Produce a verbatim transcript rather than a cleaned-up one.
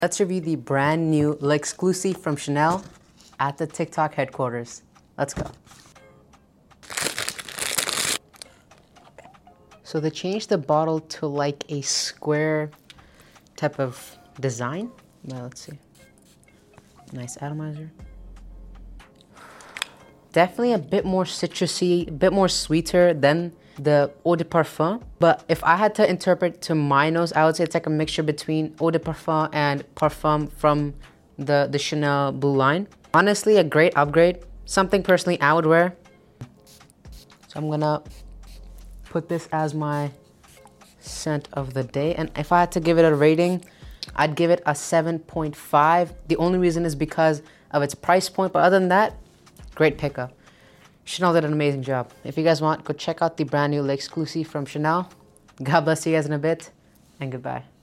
Let's review the brand new L'Exclusive from Chanel at the TikTok headquarters. Let's go. So they changed the bottle to like a square type of design. Now let's see. Nice atomizer. Definitely a bit more citrusy, a bit more sweeter than the Eau de Parfum. But if I had to interpret to my nose, I would say it's like a mixture between Eau de Parfum and Parfum from the, the Chanel Blue line. Honestly, a great upgrade. Something personally I would wear. So I'm gonna put this as my scent of the day. And if I had to give it a rating, I'd give it a seven point five. The only reason is because of its price point. But other than that, great pickup. Chanel did an amazing job. If you guys want, go check out the brand new L'Exclusive from Chanel. God bless you guys in a bit, and goodbye.